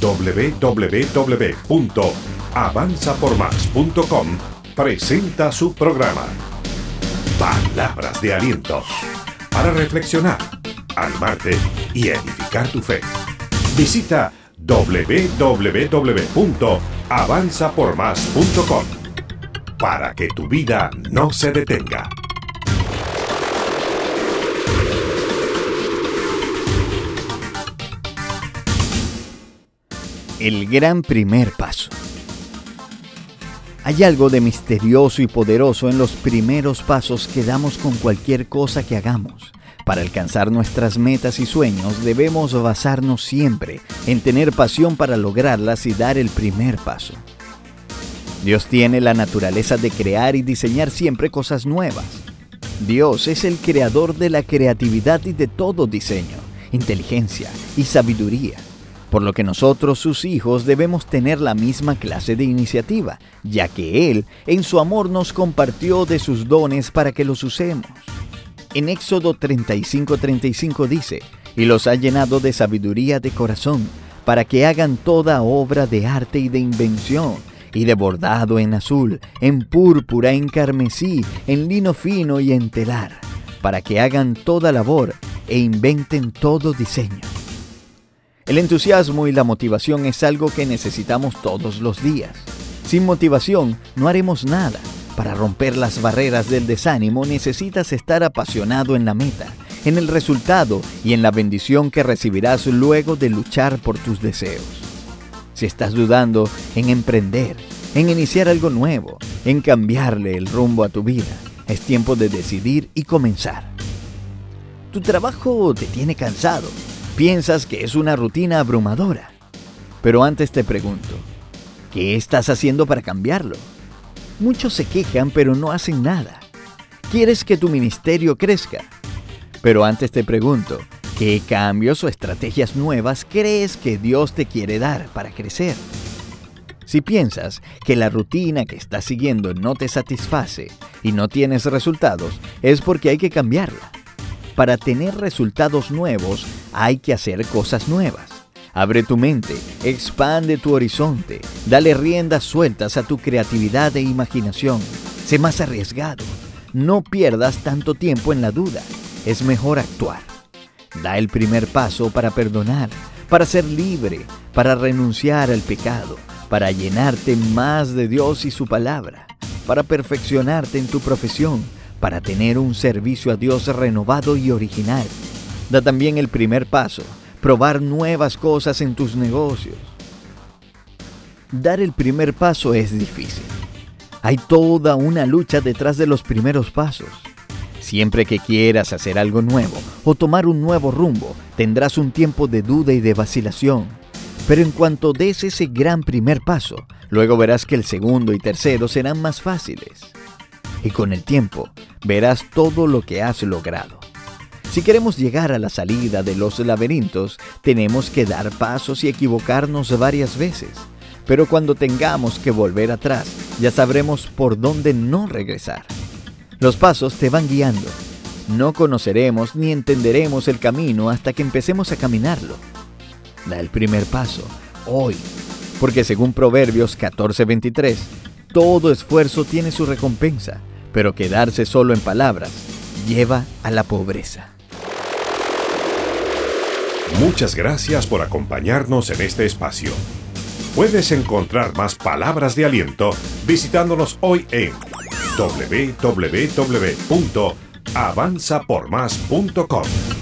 www.avanzapormás.com presenta su programa Palabras de Aliento, para reflexionar, animarte y edificar tu fe. Visita www.avanzapormás.com para que tu vida no se detenga. El gran primer paso. Hay algo de misterioso y poderoso en los primeros pasos que damos con cualquier cosa que hagamos. Para alcanzar nuestras metas y sueños debemos basarnos siempre en tener pasión para lograrlas y dar el primer paso. Dios tiene la naturaleza de crear y diseñar siempre cosas nuevas. Dios es el creador de la creatividad y de todo diseño, inteligencia y sabiduría. Por lo que nosotros, sus hijos, debemos tener la misma clase de iniciativa, ya que Él, en su amor, nos compartió de sus dones para que los usemos. En Éxodo 35:35 dice: «Y los ha llenado de sabiduría de corazón, para que hagan toda obra de arte y de invención, y de bordado en azul, en púrpura, en carmesí, en lino fino y en telar, para que hagan toda labor e inventen todo diseño». El entusiasmo y la motivación es algo que necesitamos todos los días. Sin motivación no haremos nada. Para romper las barreras del desánimo necesitas estar apasionado en la meta, en el resultado y en la bendición que recibirás luego de luchar por tus deseos. Si estás dudando en emprender, en iniciar algo nuevo, en cambiarle el rumbo a tu vida, es tiempo de decidir y comenzar. Tu trabajo te tiene cansado. Piensas que es una rutina abrumadora. Pero antes te pregunto, ¿qué estás haciendo para cambiarlo? Muchos se quejan pero no hacen nada. ¿Quieres que tu ministerio crezca? Pero antes te pregunto, ¿qué cambios o estrategias nuevas crees que Dios te quiere dar para crecer? Si piensas que la rutina que estás siguiendo no te satisface y no tienes resultados, es porque hay que cambiarla. Para tener resultados nuevos, hay que hacer cosas nuevas. Abre tu mente, expande tu horizonte, dale riendas sueltas a tu creatividad e imaginación. Sé más arriesgado. No pierdas tanto tiempo en la duda. Es mejor actuar. Da el primer paso para perdonar, para ser libre, para renunciar al pecado, para llenarte más de Dios y su palabra, para perfeccionarte en tu profesión, para tener un servicio a Dios renovado y original. Da también el primer paso, probar nuevas cosas en tus negocios. Dar el primer paso es difícil. Hay toda una lucha detrás de los primeros pasos. Siempre que quieras hacer algo nuevo o tomar un nuevo rumbo, tendrás un tiempo de duda y de vacilación. Pero en cuanto des ese gran primer paso, luego verás que el segundo y tercero serán más fáciles. Y con el tiempo, verás todo lo que has logrado. Si queremos llegar a la salida de los laberintos, tenemos que dar pasos y equivocarnos varias veces. Pero cuando tengamos que volver atrás, ya sabremos por dónde no regresar. Los pasos te van guiando. No conoceremos ni entenderemos el camino hasta que empecemos a caminarlo. Da el primer paso, hoy. Porque según Proverbios 14:23, todo esfuerzo tiene su recompensa, pero quedarse solo en palabras lleva a la pobreza. Muchas gracias por acompañarnos en este espacio. Puedes encontrar más palabras de aliento visitándonos hoy en www.avanzapormás.com.